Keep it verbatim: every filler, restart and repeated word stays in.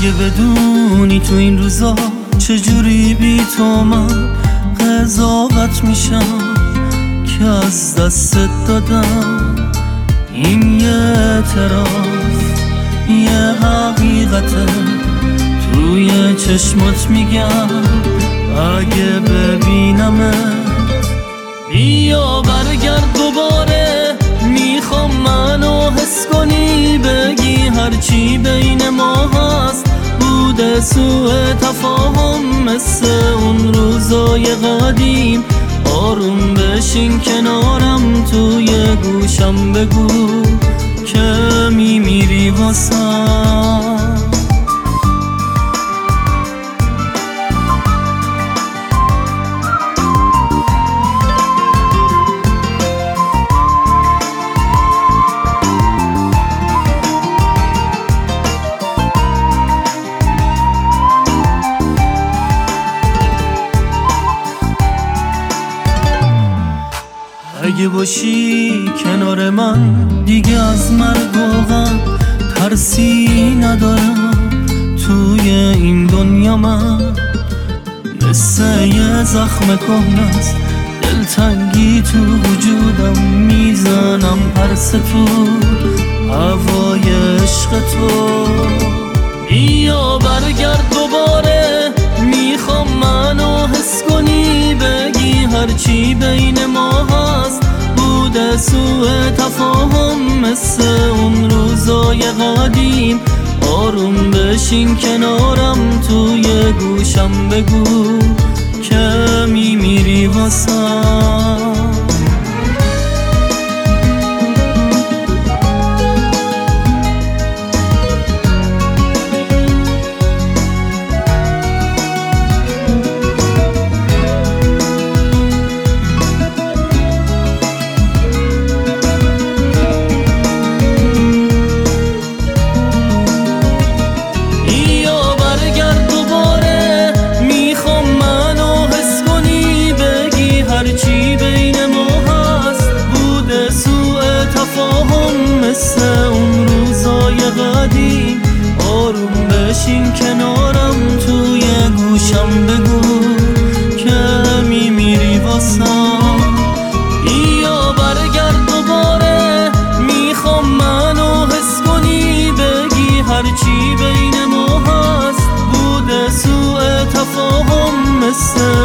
اگه بدونی تو این روزا چجوری بی تو من قضاوت میشم که از دستت دادم، این یه اعتراف یه حقیقته توی چشمات میگم. اگه ببینمت بیا برگرد دوباره، میخوام منو حس کنی، بگی هرچی بین ما هست بوده سوء تفاهم مثل اون روزای قدیم. آروم بشین کنارم توی گوشم بگو که میمیری واسم. اگه باشی کنار من دیگه از مرگ و غم ترسی ندارم. توی این دنیا من مثل یه زخم کهنه‌ست، دلتنگی تو وجودم میزنم پرسه تو هوای عشق تو. بیا برگرد دوباره، میخوام منو حس کنی، بگی هرچی بین ما هست بوده سوء تفاهم مثل اون روزای قدیم. آروم بشین کنارم توی گوشم بگو که میمیری واسم. مثل اون روزای قدیم آروم بشین کنارم توی گوشم بگو که میمیری واسم. بیا برگرد دوباره، میخوام منو حس کنی، بگی هرچی بین ما هست بوده سوء تفاهم مثل